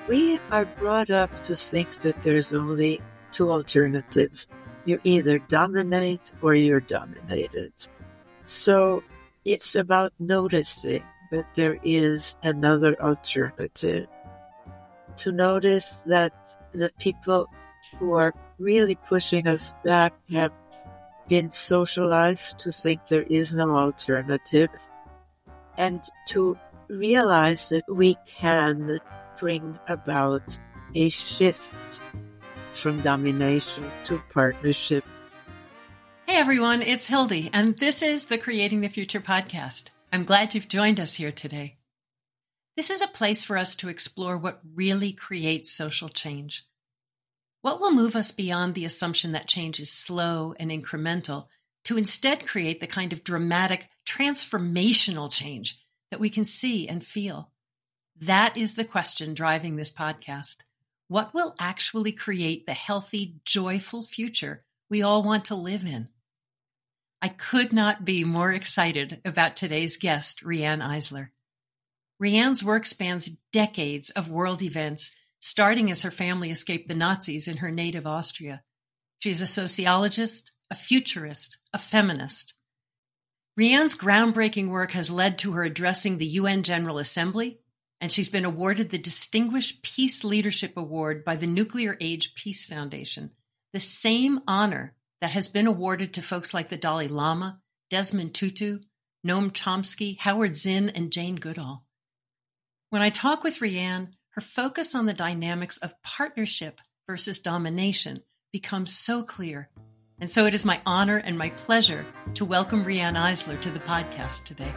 We are brought up to think that there's only two alternatives. You either dominate or you're dominated. So it's about noticing that there is another alternative. To notice that the people who are really pushing us back have been socialized to think there is no alternative, and to realize that we can bring about a shift from domination to partnership. Hey everyone, it's Hildy, and this is the Creating the Future podcast. I'm glad you've joined us here today. This is a place for us to explore what really creates social change. What will move us beyond the assumption that change is slow and incremental to instead create the kind of dramatic, transformational change that we can see and feel? That is the question driving this podcast. What will actually create the healthy, joyful future we all want to live in? I could not be more excited about today's guest, Riane Eisler. Riane's work spans decades of world events, starting as her family escaped the Nazis in her native Austria. She is a sociologist, a futurist, a feminist. Riane's groundbreaking work has led to her addressing the UN General Assembly, and she's been awarded the Distinguished Peace Leadership Award by the Nuclear Age Peace Foundation, the same honor that has been awarded to folks like the Dalai Lama, Desmond Tutu, Noam Chomsky, Howard Zinn, and Jane Goodall. When I talk with Riane, her focus on the dynamics of partnership versus domination becomes so clear. And so it is my honor and my pleasure to welcome Riane Eisler to the podcast today.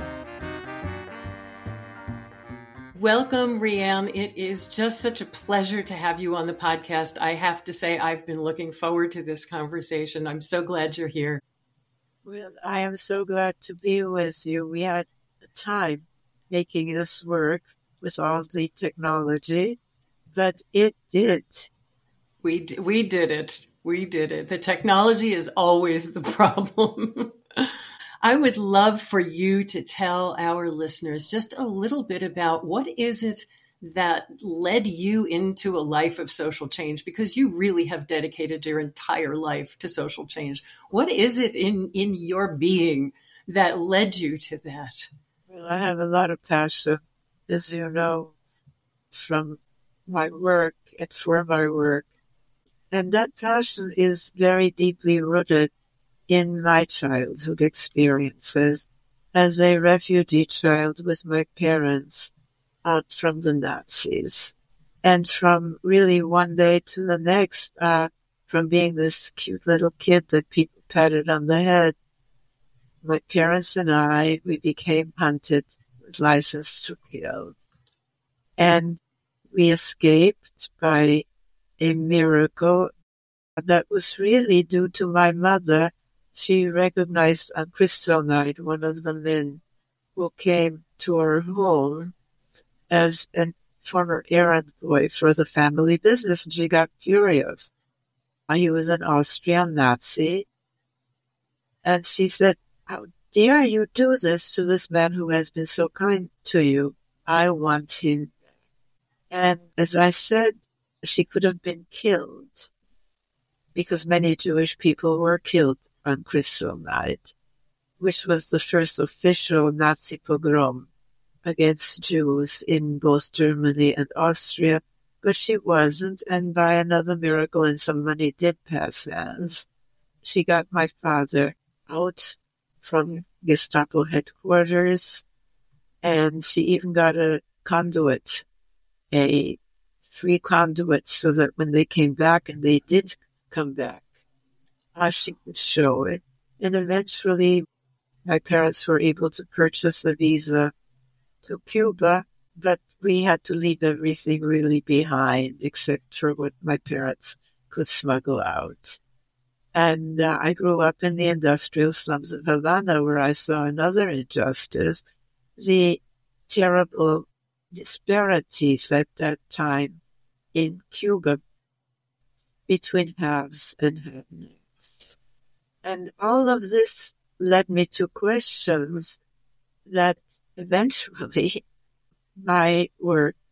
Welcome, Riane. It is just such a pleasure to have you on the podcast. I have to say, I've been looking forward to this conversation. I'm so glad you're here. Well, I am so glad to be with you. We had a time making this work with all the technology, but it did. We did it. We did it. The technology is always the problem. I would love for you to tell our listeners just a little bit about what is it that led you into a life of social change, because you really have dedicated your entire life to social change. What is it in your being that led you to that? Well, I have a lot of passion, as you know, from my work and for my work. And that passion is very deeply rooted in my childhood experiences as a refugee child with my parents out from the Nazis. And from really one day to the next, from being this cute little kid that people patted on the head, my parents and I, we became hunted with license to kill. And we escaped by a miracle that was really due to my mother. She recognized on Kristallnacht one of the men who came to our home as a former errand boy for the family business, and she got furious. He was an Austrian Nazi, and she said, "How dare you do this to this man who has been so kind to you? I want him." And as I said, she could have been killed, because many Jewish people were killed on Kristallnacht, which was the first official Nazi pogrom against Jews in both Germany and Austria. But she wasn't, and by another miracle, and some money did pass hands, she got my father out from Gestapo headquarters, and she even got a conduit, a free conduit, so that when they came back, and they did come back, she could show it. And eventually, my parents were able to purchase a visa to Cuba, but we had to leave everything really behind, except for what my parents could smuggle out. And I grew up in the industrial slums of Havana, where I saw another injustice, the terrible disparities at that time in Cuba between haves and have-nots. And all of this led me to questions that eventually my work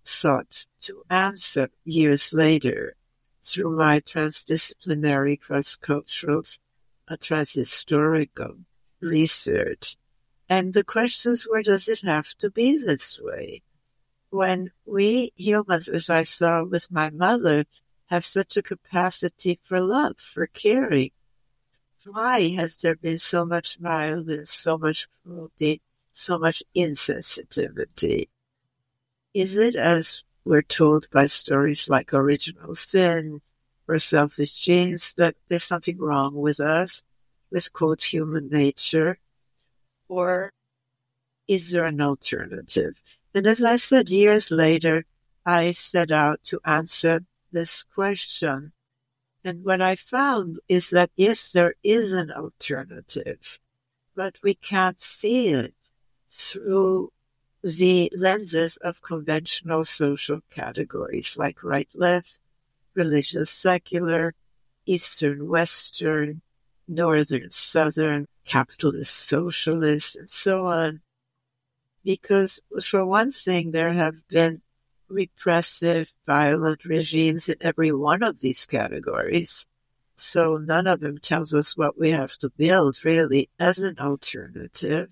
sought to answer years later through my transdisciplinary, cross-cultural, transhistorical research. And the questions were, does it have to be this way? When we humans, as I saw with my mother, have such a capacity for love, for caring, why has there been so much violence, so much cruelty, so much insensitivity? Is it, as we're told by stories like Original Sin or Selfish Genes, that there's something wrong with us, with, quote, human nature? Or is there an alternative? And as I said, years later, I set out to answer this question. And what I found is that, yes, there is an alternative, but we can't see it through the lenses of conventional social categories like right-left, religious secular, Eastern Western, Northern Southern, capitalist socialist, and so on. Because, for one thing, there have been repressive, violent regimes in every one of these categories. So none of them tells us what we have to build, really, as an alternative.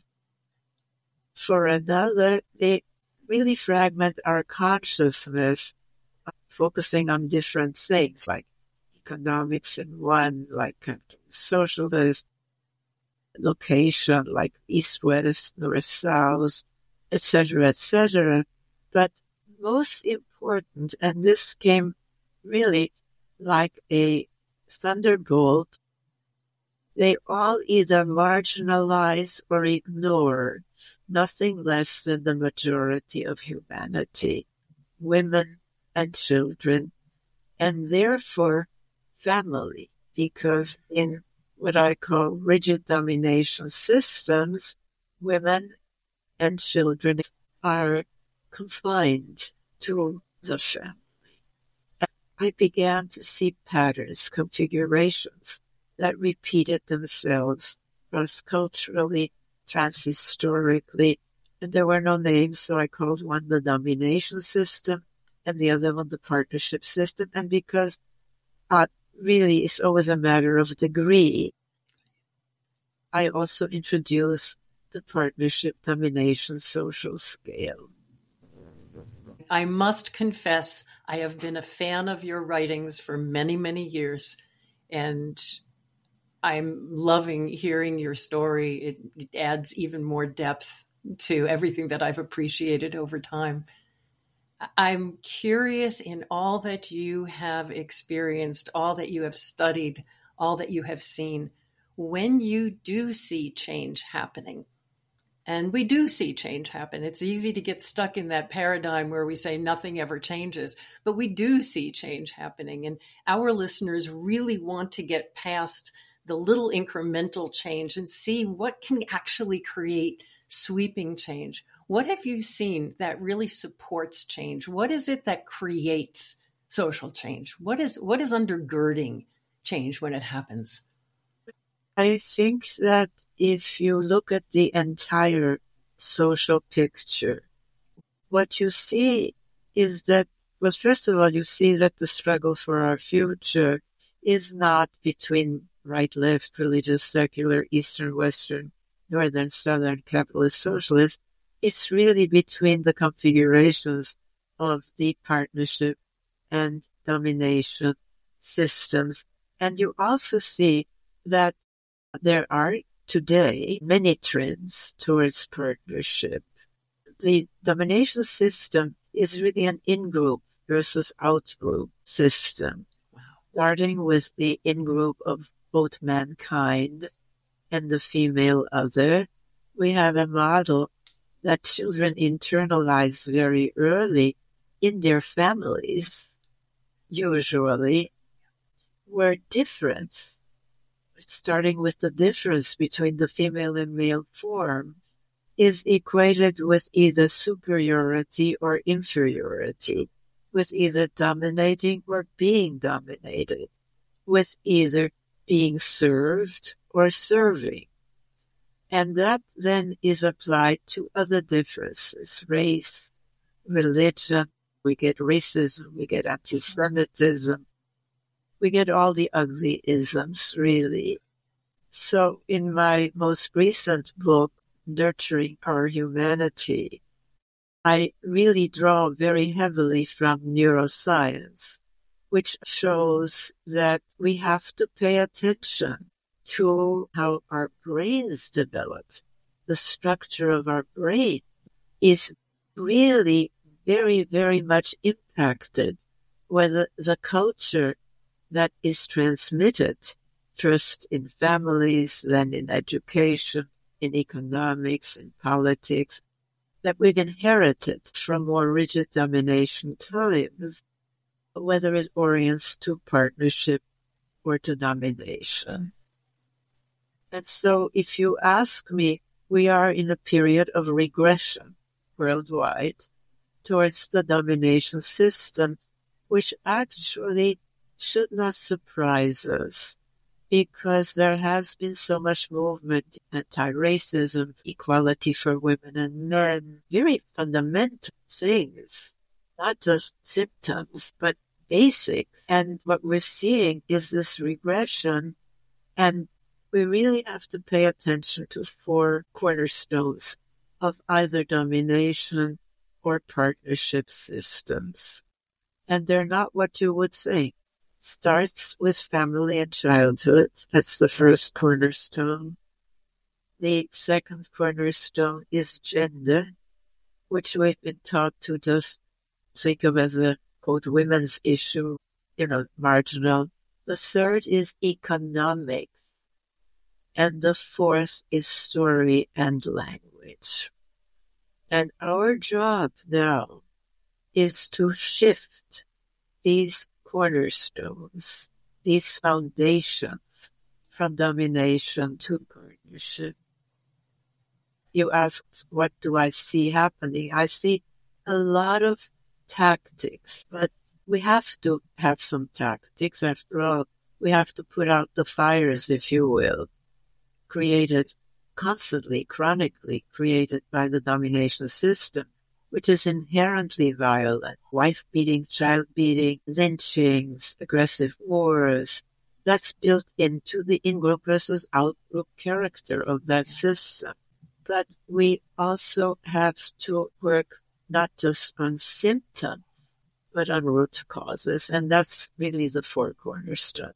For another, they really fragment our consciousness, focusing on different things, like economics in one, like socialist, location, like east-west, north-south, etc., etc. But most important, and this came really like a thunderbolt, they all either marginalize or ignore nothing less than the majority of humanity, women and children, and therefore family, because in what I call rigid domination systems, women and children are confined to the family. And I began to see patterns, configurations that repeated themselves cross-culturally, transhistorically, and there were no names, so I called one the domination system and the other one the partnership system. And because really it's always a matter of degree, I also introduced the partnership domination social scale. I must confess, I have been a fan of your writings for many, many years, and I'm loving hearing your story. It adds even more depth to everything that I've appreciated over time. I'm curious, in all that you have experienced, all that you have studied, all that you have seen, when you do see change happening, and we do see change happen. It's easy to get stuck in that paradigm where we say nothing ever changes, but we do see change happening. And our listeners really want to get past the little incremental change and see what can actually create sweeping change. What have you seen that really supports change? What is it that creates social change? What is undergirding change when it happens? I think that if you look at the entire social picture, what you see is that, well, first of all, you see that the struggle for our future is not between right, left, religious, secular, Eastern, Western, Northern, Southern, capitalist, socialist. It's really between the configurations of the partnership and domination systems. And you also see that there are today many trends towards partnership. The domination system is really an in-group versus out-group system. Wow. Starting with the in-group of both mankind and the female other, we have a model that children internalize very early in their families, usually, were different. Starting with the difference between the female and male form is equated with either superiority or inferiority, with either dominating or being dominated, with either being served or serving. And that then is applied to other differences, race, religion, We get racism, we get anti-Semitism, we get all the ugly isms, really. So in my most recent book, Nurturing Our Humanity, I really draw very heavily from neuroscience, which shows that we have to pay attention to how our brains develop. The structure of our brain is really very, very much impacted by the culture that is transmitted, first in families, then in education, in economics, in politics, that we've inherited from more rigid domination times, whether it orients to partnership or to domination. And so if you ask me, we are in a period of regression worldwide towards the domination system, which actually should not surprise us, because there has been so much movement, anti-racism, equality for women and men, very fundamental things, not just symptoms, but basics. And what we're seeing is this regression, and we really have to pay attention to 4 cornerstones of either domination or partnership systems. And they're not what you would think. Starts with family and childhood. That's the first cornerstone. The second cornerstone is gender, which we've been taught to just think of as a, quote, women's issue, marginal. The third is economics. And the fourth is story and language. And our job now is to shift these cornerstones, these foundations, from domination to partnership. You asked, what do I see happening? I see a lot of tactics, but we have to have some tactics. After all, we have to put out the fires, if you will, created constantly, chronically created by the domination system, which is inherently violent. Wife beating, child beating, lynchings, aggressive wars. That's built into the in-group versus out-group character of that system. But we also have to work not just on symptoms, but on root causes. And that's really the 4 cornerstones.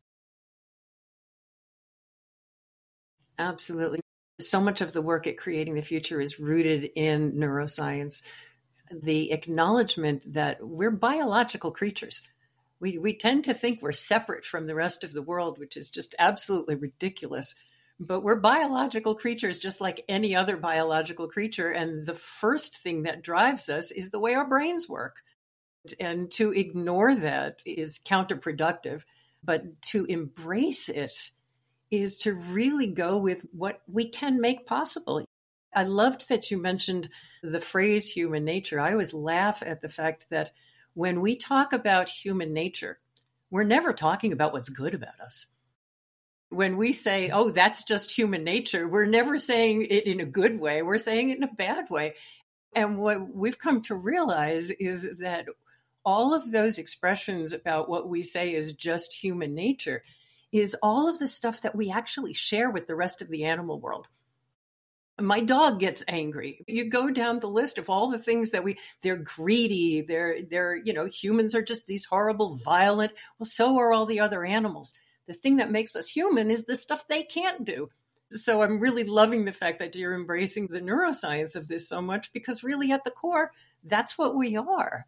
Absolutely. So much of the work at Creating the Future is rooted in neuroscience. The acknowledgement that we're biological creatures. We tend to think we're separate from the rest of the world, which is just absolutely ridiculous. But we're biological creatures just like any other biological creature. And the first thing that drives us is the way our brains work. And to ignore that is counterproductive. But to embrace it is to really go with what we can make possible. I loved that you mentioned the phrase human nature. I always laugh at the fact that when we talk about human nature, we're never talking about what's good about us. When we say, oh, that's just human nature, we're never saying it in a good way. We're saying it in a bad way. And what we've come to realize is that all of those expressions about what we say is just human nature is all of the stuff that we actually share with the rest of the animal world. My dog gets angry. You go down the list of all the things that they're greedy. They're humans are just these horrible, violent. Well, so are all the other animals. The thing that makes us human is the stuff they can't do. So I'm really loving the fact that you're embracing the neuroscience of this so much, because really at the core, that's what we are.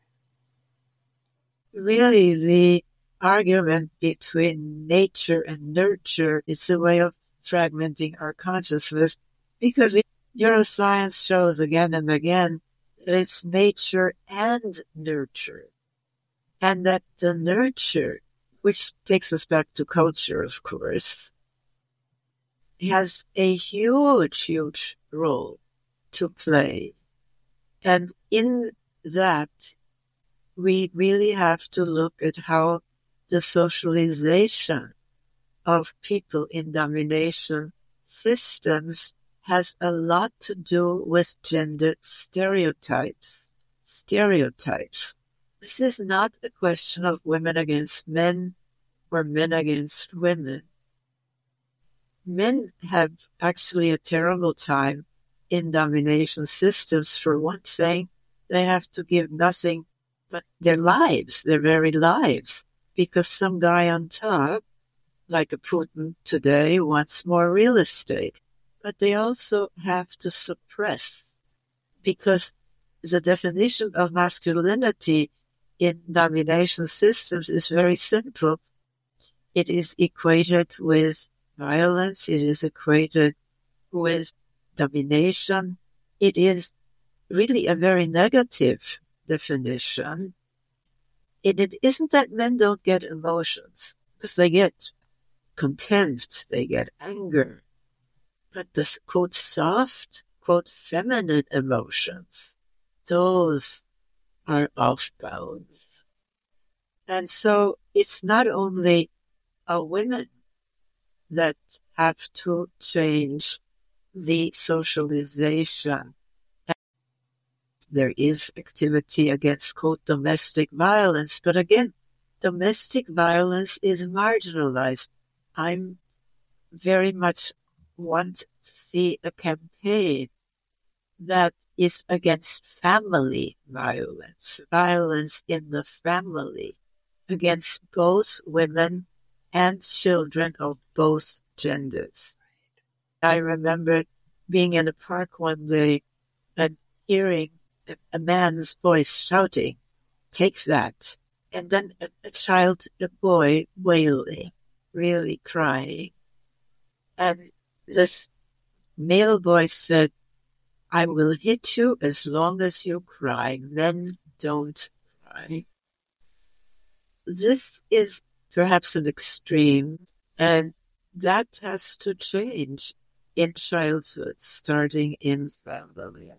Really, the argument between nature and nurture is a way of fragmenting our consciousness, because neuroscience shows again and again that it's nature and nurture. And that the nurture, which takes us back to culture, of course, has a huge, huge role to play. And in that, we really have to look at how the socialization of people in domination systems has a lot to do with gender stereotypes. This is not a question of women against men or men against women. Men have actually a terrible time in domination systems. For one thing, they have to give nothing but their lives, their very lives, because some guy on top, like a Putin today, wants more real estate. But they also have to suppress, because the definition of masculinity in domination systems is very simple. It is equated with violence. It is equated with domination. It is really a very negative definition. And it isn't that men don't get emotions, because they get contempt, they get anger. But the, quote, soft, quote, feminine emotions, those are off bounds. And so it's not only women that have to change the socialization. There is activity against, quote, domestic violence. But again, domestic violence is marginalized. I'm very much want to see a campaign that is against family violence, violence in the family, against both women and children of both genders. I remember being in a park one day and hearing a man's voice shouting, "Take that." And then a child, a boy, wailing, really crying. And this male voice said, "I will hit you as long as you cry. Men don't cry." This is perhaps an extreme, and that has to change in childhood, starting in family.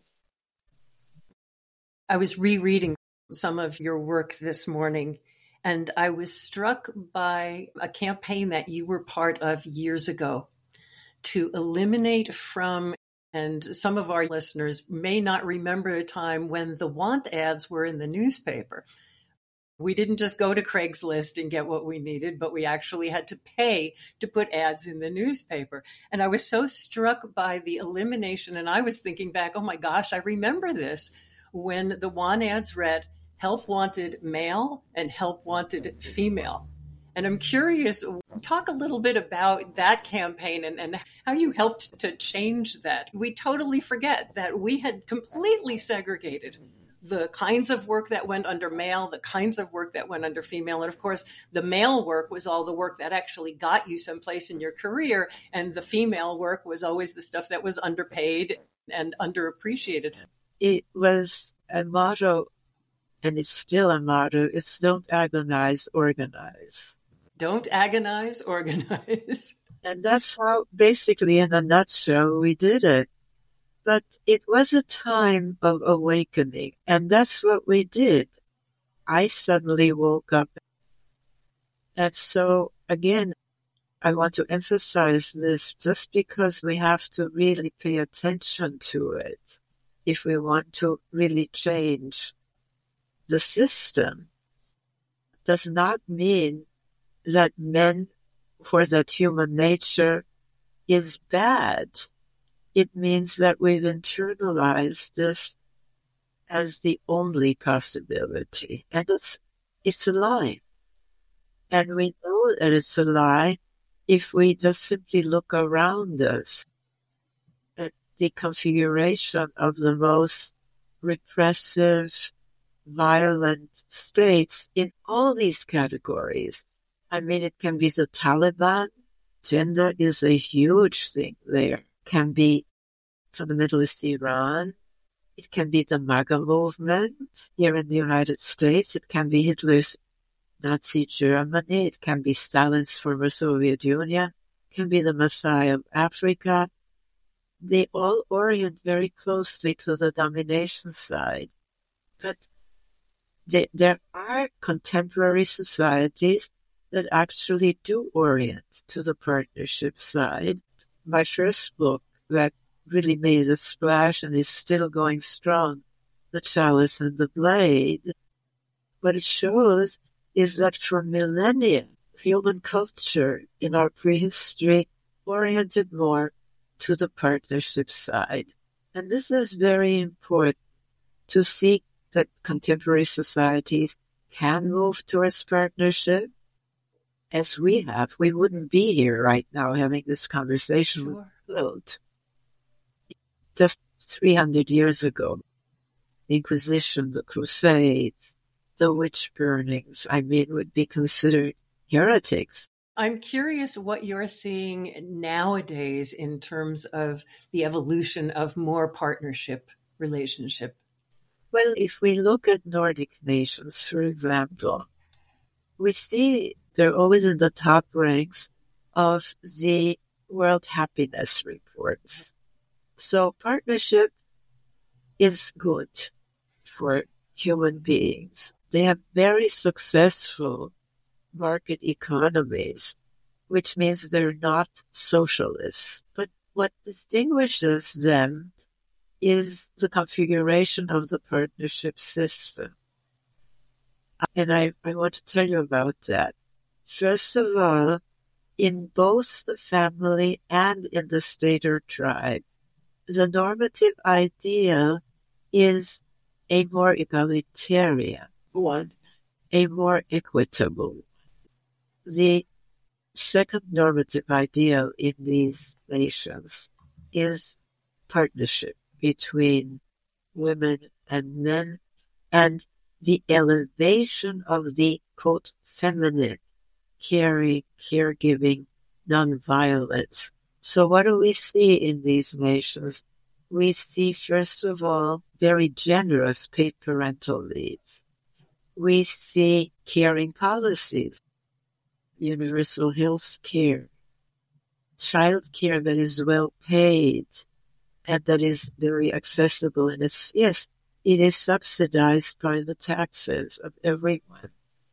I was rereading some of your work this morning, and I was struck by a campaign that you were part of years ago to eliminate from, and some of our listeners may not remember a time when the want ads were in the newspaper. We didn't just go to Craigslist and get what we needed, but we actually had to pay to put ads in the newspaper. And I was so struck by the elimination. And I was thinking back, oh my gosh, I remember this, when the want ads read, "Help wanted male" and "Help wanted female." And I'm curious, talk a little bit about that campaign and how you helped to change that. We totally forget that we had completely segregated the kinds of work that went under male, the kinds of work that went under female. And of course, the male work was all the work that actually got you someplace in your career. And the female work was always the stuff that was underpaid and underappreciated. It was a motto, and it's still a motto. It's don't agonize, organize. Don't agonize, organize. And that's how, basically, in a nutshell, we did it. But it was a time of awakening, and that's what we did. I suddenly woke up. And so, again, I want to emphasize this just because we have to really pay attention to it if we want to really change the system. Does not mean that men, for that human nature, is bad. It means that we've internalized this as the only possibility. And it's a lie. And we know that it's a lie if we just simply look around us at the configuration of the most repressive, violent states in all these categories. I mean, it can be the Taliban. Gender is a huge thing there. Can be from the Middle East, Iran. It can be the MAGA movement here in the United States. It can be Hitler's Nazi Germany. It can be Stalin's former Soviet Union. It can be the Maasai of Africa. They all orient very closely to the domination side. But there are contemporary societies that actually do orient to the partnership side. My first book that really made a splash and is still going strong, The Chalice and the Blade, what it shows is that for millennia, human culture in our prehistory oriented more to the partnership side. And this is very important to see that contemporary societies can move towards partnership. As we have, we wouldn't be here right now having this conversation with Wilt. Just 300 years ago, the Inquisition, the Crusades, the witch burnings, would be considered heretics. I'm curious what you're seeing nowadays in terms of the evolution of more partnership relationship. Well, if we look at Nordic nations, for example, we see they're always in the top ranks of the World Happiness Report. So partnership is good for human beings. They have very successful market economies, which means they're not socialists. But what distinguishes them is the configuration of the partnership system. And I want to tell you about that. First of all, in both the family and in the state or tribe, the normative ideal is a more egalitarian one, a more equitable. The second normative ideal in these nations is partnership between women and men and the elevation of the, quote, feminine, caring, caregiving, nonviolence. So what do we see in these nations? We see, first of all, very generous paid parental leave. We see caring policies, universal health care, child care that is well paid, and that is very accessible. And yes, it is subsidized by the taxes of everyone.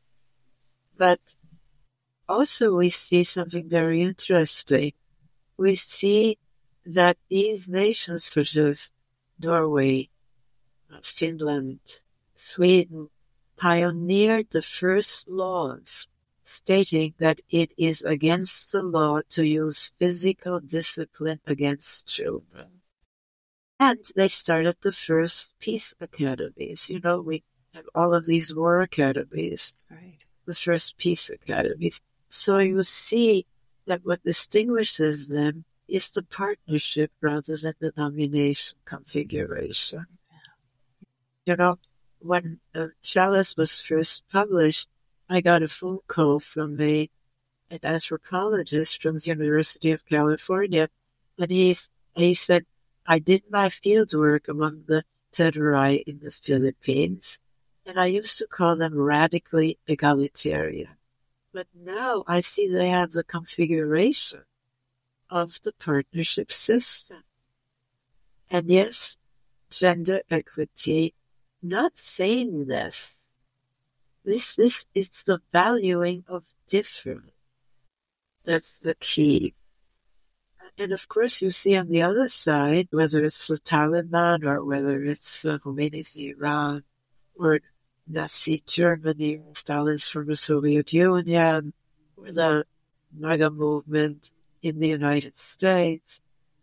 But also we see something very interesting. We see that these nations such as Norway, Finland, Sweden, pioneered the first laws stating that it is against the law to use physical discipline against children. And they started the first peace academies. You know, we have all of these war academies, right? The first peace academies. So you see that what distinguishes them is the partnership rather than the nomination configuration. You know, when Chalice was first published, I got a phone call from an anthropologist from the University of California, and he said, I did my field work among the Terai in the Philippines, and I used to call them radically egalitarian. But now I see they have the configuration of the partnership system. And yes, gender equity, not sameness. This is the valuing of different. That's the key. And of course, you see on the other side, whether it's the Taliban or whether it's Khomeini's Iran or Nazi Germany, Stalin's from the Soviet Union, or the MAGA movement in the United States,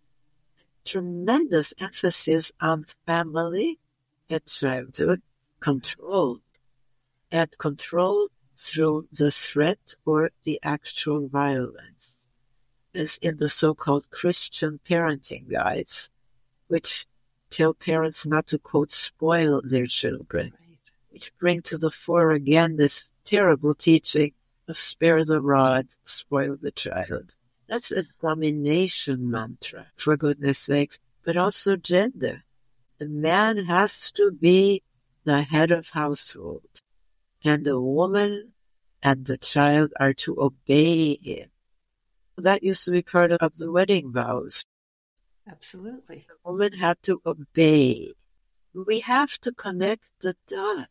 tremendous emphasis on family and childhood control, and control through the threat or the actual violence, as in the so-called Christian parenting guides, which tell parents not to, quote, spoil their children, which bring to the fore again this terrible teaching of spare the rod, spoil the child. That's a domination mantra, for goodness sakes, but also gender. The man has to be the head of household, and the woman and the child are to obey him. That used to be part of the wedding vows. Absolutely. The woman had to obey. We have to connect the dots.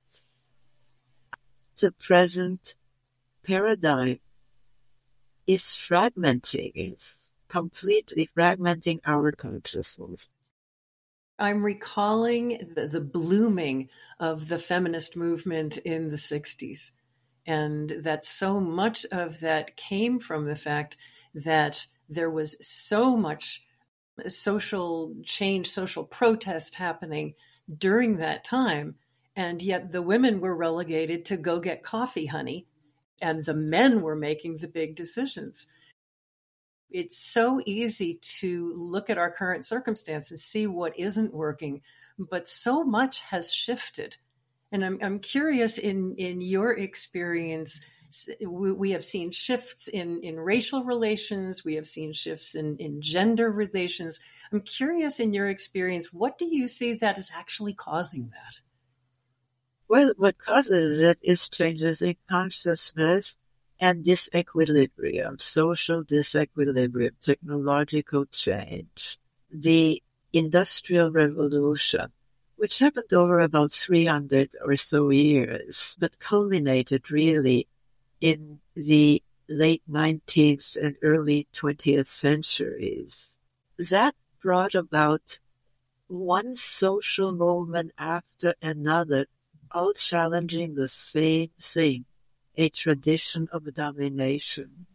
The present paradigm is fragmenting. It's completely fragmenting our consciousness. I'm recalling the blooming of the feminist movement in the 60s. And that so much of that came from the fact that there was so much social change, social protest happening during that time. And yet the women were relegated to go get coffee, honey, and the men were making the big decisions. It's so easy to look at our current circumstances, see what isn't working, but so much has shifted. And I'm curious, in your experience, we have seen shifts in racial relations, we have seen shifts in gender relations. I'm curious, in your experience, what do you see that is actually causing that? Well, what causes it is changes in consciousness and disequilibrium, social disequilibrium, technological change. The Industrial Revolution, which happened over about 300 or so years, but culminated really in the late 19th and early 20th centuries. That brought about one social movement after another, all challenging the same thing, a tradition of domination.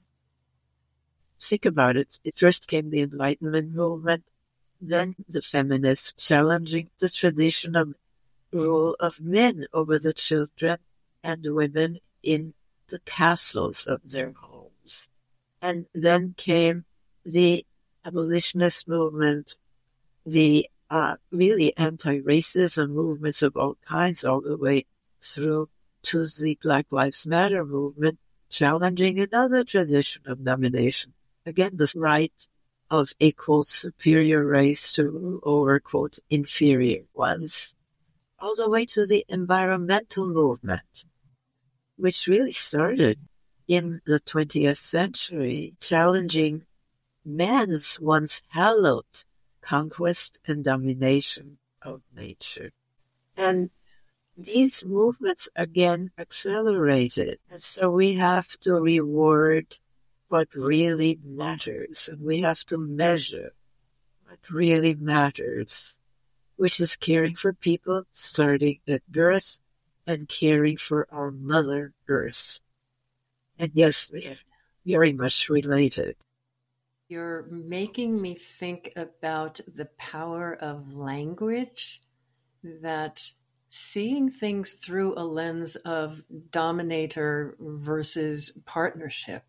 Think about it. First came the Enlightenment movement, then the feminists challenging the tradition of rule of men over the children and women in the castles of their homes. And then came the abolitionist movement, the really anti-racism movements of all kinds, all the way through to the Black Lives Matter movement, challenging another tradition of domination. Again, the right of a, quote, superior race to rule over, quote, inferior ones. All the way to the environmental movement, which really started in the 20th century, challenging man's once hallowed conquest and domination of nature. And these movements again accelerated. And so we have to reward what really matters, and we have to measure what really matters, which is caring for people starting at birth and caring for our Mother Earth. And yes, they are very much related. You're making me think about the power of language, that seeing things through a lens of dominator versus partnership.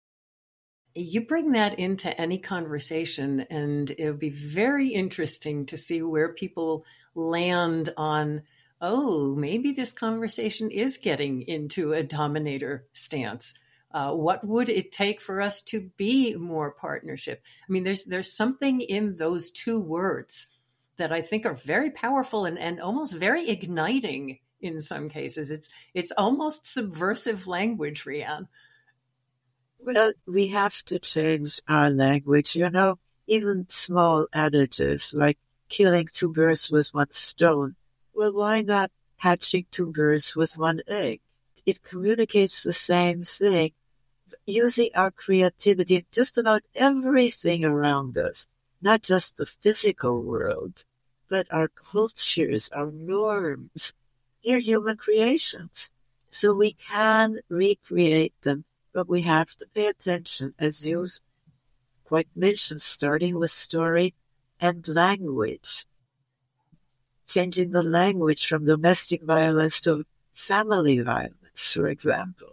You bring that into any conversation, and it would be very interesting to see where people land on, oh, maybe this conversation is getting into a dominator stance. What would it take for us to be more partnership? I mean, there's something in those two words that I think are very powerful and almost very igniting in some cases. It's almost subversive language, Rianne. Well, we have to change our language. You know, even small adages like killing two birds with one stone. Well, why not hatching two birds with one egg? It communicates the same thing, using our creativity in just about everything around us, not just the physical world, but our cultures, our norms. They're human creations. So we can recreate them, but we have to pay attention, as you quite mentioned, starting with story and language. Changing the language from domestic violence to family violence, for example.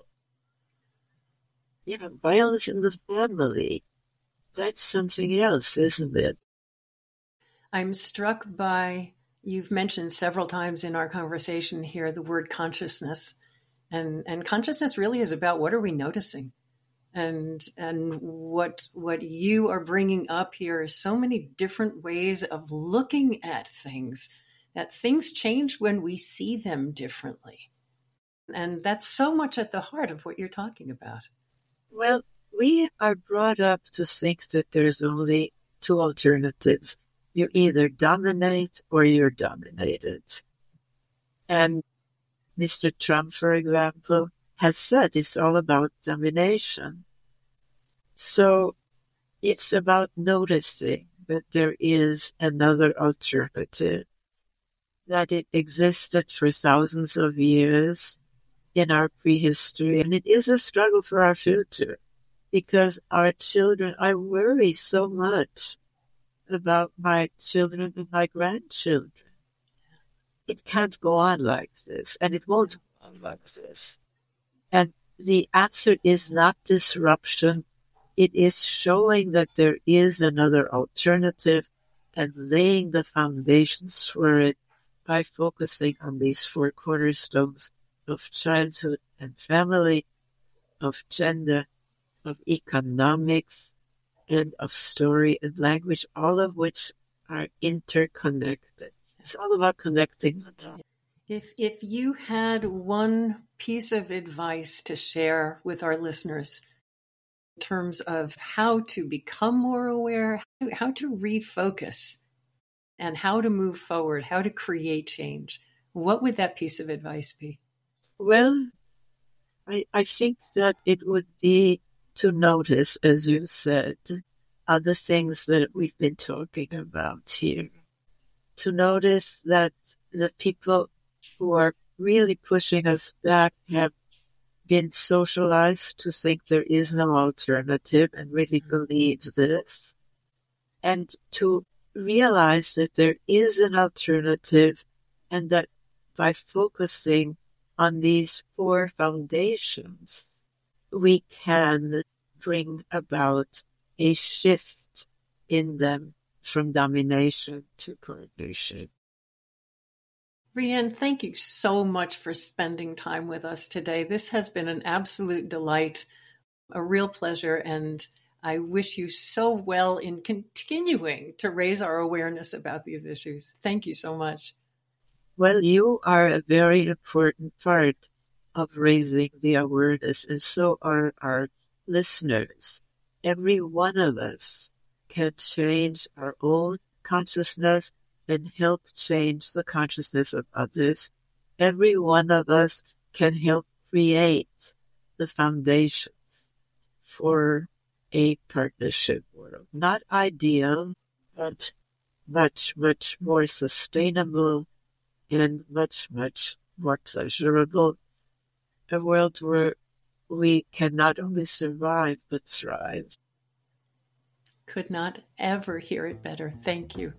You know, violence in the family, that's something else, isn't it? I'm struck by, you've mentioned several times in our conversation here, the word consciousness. And consciousness really is about what are we noticing? And what you are bringing up here is so many different ways of looking at things, that things change when we see them differently. And that's so much at the heart of what you're talking about. Well, we are brought up to think that there's only two alternatives. You either dominate or you're dominated. And Mr. Trump, for example, has said it's all about domination. So it's about noticing that there is another alternative, that it existed for thousands of years in our prehistory, and it is a struggle for our future because our children, I worry so much about my children and my grandchildren. It can't go on like this, and it won't go on like this. And the answer is not disruption. It is showing that there is another alternative and laying the foundations for it by focusing on these four cornerstones of childhood and family, of gender, of economics, and of story and language, all of which are interconnected. It's all about connecting the dots. If you had one piece of advice to share with our listeners in terms of how to become more aware, how to refocus, and how to move forward, how to create change, what would that piece of advice be? Well, I think that it would be to notice, as you said, other things that we've been talking about here. To notice that the people who are really pushing us back have been socialized to think there is no alternative and really believe this. And to realize that there is an alternative and that by focusing on these four foundations, we can bring about a shift in them from domination to partnership. Riane, thank you so much for spending time with us today. This has been an absolute delight, a real pleasure, and I wish you so well in continuing to raise our awareness about these issues. Thank you so much. Well, you are a very important part of raising the awareness, and so are our listeners. Every one of us can change our own consciousness and help change the consciousness of others. Every one of us can help create the foundations for a partnership world. Not ideal, but much, much more sustainable and much, much more pleasurable. A world where we can not only survive, but thrive. Could not ever hear it better. Thank you.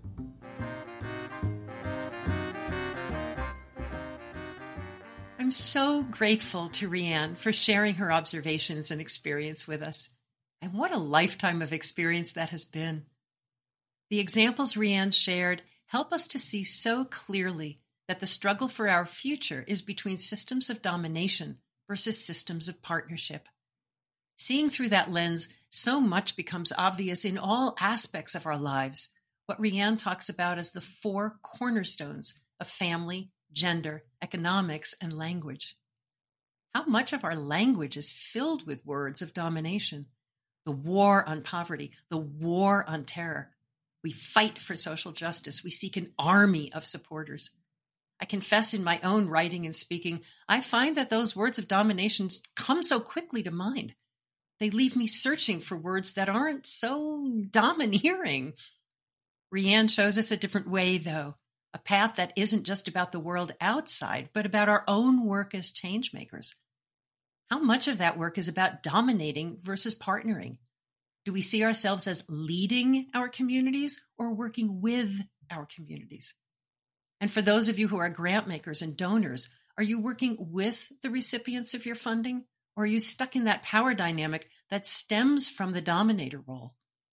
I'm so grateful to Riane for sharing her observations and experience with us. And what a lifetime of experience that has been. The examples Riane shared help us to see so clearly that the struggle for our future is between systems of domination versus systems of partnership. Seeing through that lens, so much becomes obvious in all aspects of our lives, what Riane talks about as the four cornerstones of family, gender, economics, and language. How much of our language is filled with words of domination? The war on poverty, the war on terror. We fight for social justice. We seek an army of supporters. I confess in my own writing and speaking, I find that those words of domination come so quickly to mind. They leave me searching for words that aren't so domineering. Riane shows us a different way, though, a path that isn't just about the world outside, but about our own work as change makers. How much of that work is about dominating versus partnering? Do we see ourselves as leading our communities or working with our communities? And for those of you who are grant makers and donors, are you working with the recipients of your funding, or are you stuck in that power dynamic that stems from the dominator role?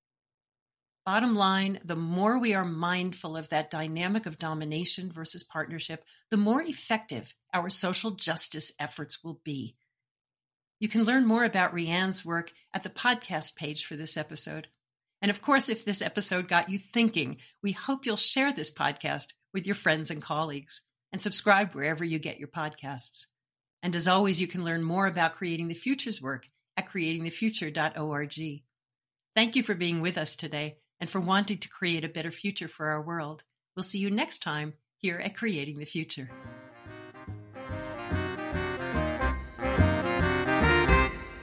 Bottom line, the more we are mindful of that dynamic of domination versus partnership, the more effective our social justice efforts will be. You can learn more about Riane's work at the podcast page for this episode. And of course, if this episode got you thinking, we hope you'll share this podcast with your friends and colleagues and subscribe wherever you get your podcasts. And as always, you can learn more about Creating the Future's work at creatingthefuture.org. Thank you for being with us today and for wanting to create a better future for our world. We'll see you next time here at Creating the Future.